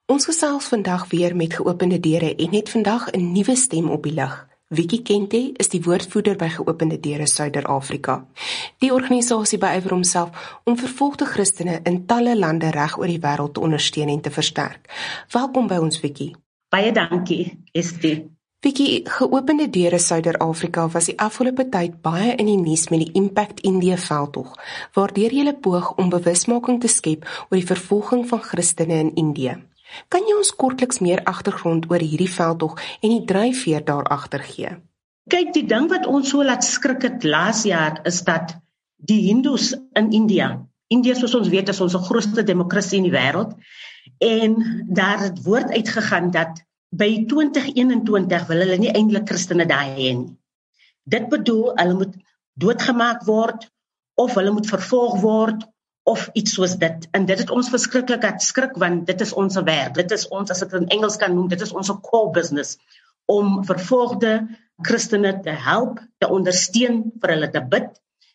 Ons gesels vandag weer met Geopende Deure en het vandag 'n nuwe stem op die lig. Vicky Kente is die woordvoerder by Geopende Deure Suider-Afrika. Die organisasie beywer homself om vervolgde Christene in talle lande reg oor die wêreld te ondersteun en te versterk. Welkom by ons, Vicky. Baie dankie, Estie. Vicky, Geopende Deure Suider-Afrika was die afgelope tyd baie in die nuus met die Impact India veldtog, waardeur jy poog om bewusmaking te skep oor die vervolging van Christene in Indië. Kan jy ons kortliks meer agtergrond oor hierdie veldtog en die dryfveer daar agter gee? Kyk, die ding wat ons so laat skrik het laas jaar is dat die Hindus in Indië soos ons weet is ons grootste demokrasie in die wêreld, en daar het woord uitgegaan dat by 2021 wil hulle nie eintlik Christene daar hê nie. Dit bedoel, hulle moet doodgemaak word, of hulle moet vervolg word, of iets soos dit. En dit het ons verskriklik laat skrik, want dit is ons werk. Dit is ons, as ek het in Engels kan noem, dit is ons core business, om vervolgde Christene te help, te ondersteun, vir hulle te bid,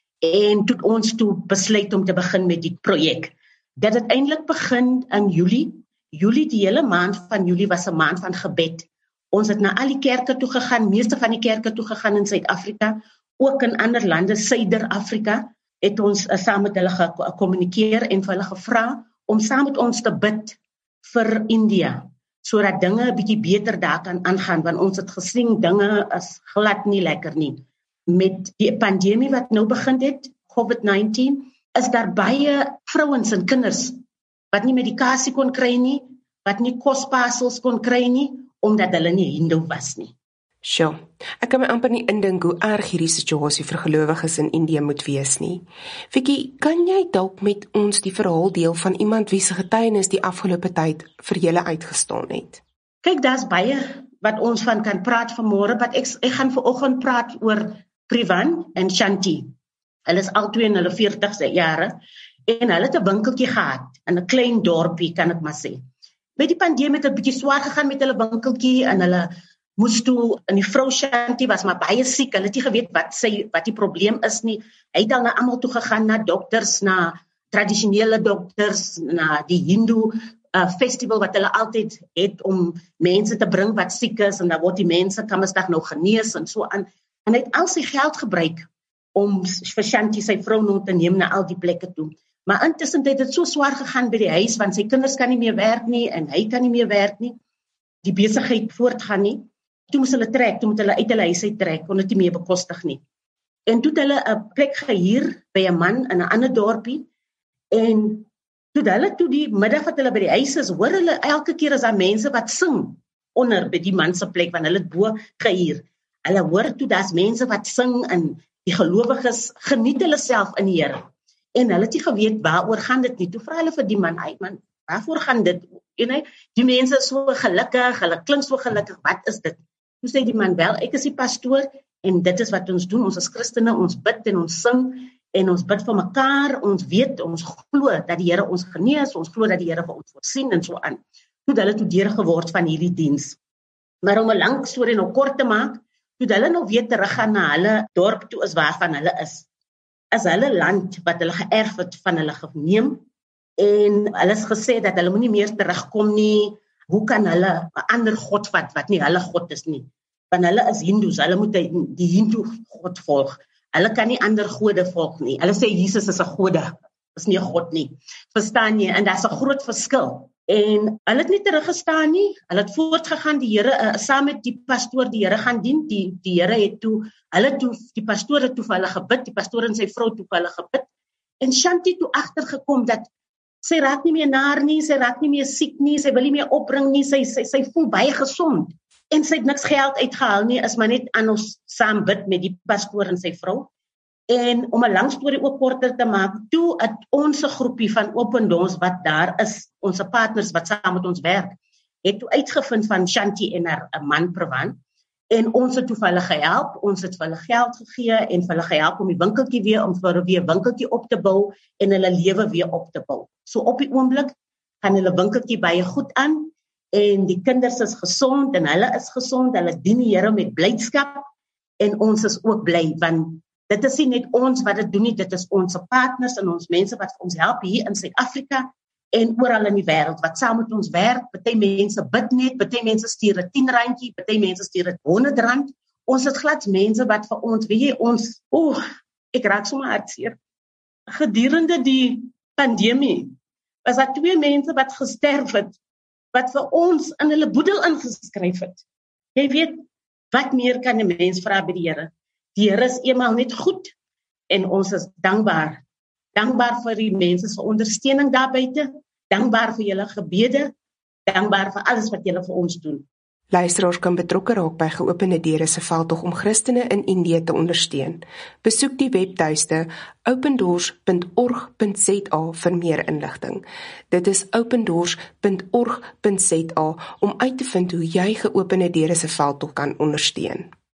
en toe ons besluit om te begin met die projek. Dit het eintlik begin in Julie, die hele maand van Julie was 'n maand van gebed. Ons het na al die kerke toe gegaan, meeste van die kerke toe gegaan in Suid-Afrika, ook in ander lande, Suider-Afrika, het ons saam met hulle gekommunikeer en vir hulle gevra om saam met ons te bid vir India, sodat dinge 'n bietjie beter daar kan aangaan, want ons het gesien dinge is glad nie lekker nie. Met die pandemie wat nou begin het, COVID-19, is daar baie vrouens en kinders wat nie medikasie kon kry nie, wat nie kospasels kon kry nie, omdat hulle nie Hindu was nie. Sjoe, ek kan my amper nie indink hoe erg hierdie situasie vir gelowiges in Indië moet wees nie. Vicky, kan jy dalk met ons die verhaal deel van iemand wie se getuienis die afgelope tyd vir julle uitgestaan het? Kyk, daar's baie wat ons van kan praat vanmôre, wat ek gaan vanoggend praat oor Privan en Shanti. Hulle is albei in hulle 40ste jare, en hulle het 'n winkeltjie gehad, in 'n klein dorpie, kan ek maar sê. Met die pandemie het 'n bietjie swaar gegaan met hulle winkeltjie, en hulle moes toe, en die vrou Shanti was maar baie siek, hulle het nie geweet wat die probleem is nie. Hy het al na almal toe gegaan, na dokters, na tradisionele dokters, na die Hindu festival wat hulle altyd het om mense te bring wat siek is, en dan word die mense Kersdag nou genees en so aan. En hy het al sy geld gebruik om vir Shanti sy vrou nou te neem na al die plekke toe. Maar intussen het dit so swaar gegaan by die huis, want sy kinders kan nie meer werk nie, en hy kan nie meer werk nie, die besigheid voortgaan nie. Toe moes hulle moet hulle uit hulle huis uit trek, kon dit nie meer bekostig nie. En toe het hulle 'n plek gehuur by 'n man in 'n ander dorpie, en toe die middag wat hulle by die huis is, hoor hulle elke keer as daar mense wat sing onder by die man se plek, want hulle het bo gehuur. Hulle hoor toe daar's mense wat sing, en die gelowiges geniet hulle self in die Here. En hulle het nie geweet waaroor gaan dit nie. Toe vra hulle vir die man, man, waarvoor gaan dit? En die mense is so gelukkig, hulle klink so gelukkig, wat is dit? Toe sê die man, wel, ek is die pastoor, en dit is wat ons doen, ons is Christene, ons bid en ons sing, en ons bid vir mekaar, ons weet, ons glo dat die Here ons genees, ons glo dat die Here vir ons voorsien, en so aan. Toe hulle toe deur geword van hierdie diens. Maar om 'n lang storie nou kort te maak, toe hulle nou weer teruggaan na hulle dorp toe is waarvan hulle is hulle land wat hulle geërf het van hulle geneem, en hulle is gesê dat hulle moenie meer terugkom nie. Hoe kan hulle 'n ander god vat wat nie hulle God is nie? Want hulle is Hindus, hulle moet die Hindu God volg. Hulle kan nie ander gode volg nie. Hulle sê Jesus is 'n gode, is nie 'n god nie. Verstaan jy? En daar's 'n groot verskil. En hulle het nie teruggestaan nie. Hulle het voortgegaan, die Here saam met die pastoor die Here gaan dien. Die Here het die pastoor het toe vir hulle gebid, die pastoor en sy vrou toe vir hulle gebid. En Shanti toe agtergekom dat sy raak nie meer naar nie, sy raak nie meer siek nie, sy wil nie meer opbring nie, sy voel baie gesond. En sy het niks geld uitgehaal nie, is maar net aan ons saam bid met die pastoor en sy vrou. En om 'n lang storie ook korter te maak, toe het ons groepie van Open Doors wat daar is, ons partners wat saam met ons werk, het toe uitgevind van Shanti en haar man Privan, en ons het toe vir hulle gehelp, ons het vir hulle geld gegee en vir hulle gehelp om die winkeltjie weer, om vir weer winkeltjie op te bou en hulle lewe weer op te bou. So op die oomblik gaan hulle winkeltjie baie goed aan, en die kinders is gesond en hulle is gesond, hulle dien die Here met blydskap, en ons is ook bly, want dit is nie net ons wat dit doen nie, dit is ons partners en ons mense wat ons help hier in Suid-Afrika en oral in die wêreld wat saam met ons werk. Party mense bid net, party mense stuur 'n 10 randjie, party mense stuur 'n 100 rand. Ons het glad mense wat vir ons, weet jy, ek raak sommer hartseer. Gedurende die pandemie was daar 2 mense wat gesterf het, wat vir ons in hulle boedel ingeskryf het. Jy weet, wat meer kan 'n mens vra by die Here? Die Here is eenmaal net goed en ons is dankbaar. Dankbaar vir die mense se ondersteuning daar buite, dankbaar vir julle gebede, dankbaar vir alles wat julle vir ons doen. Luisteraars kan betrokke raak by Geopende Deure se veldtog om Christene in Indië te ondersteun. Besoek die webtuiste opendoors.org.za vir meer inligting. Dit is opendoors.org.za om uit te vind hoe jy Geopende Deure se veldtog kan ondersteun.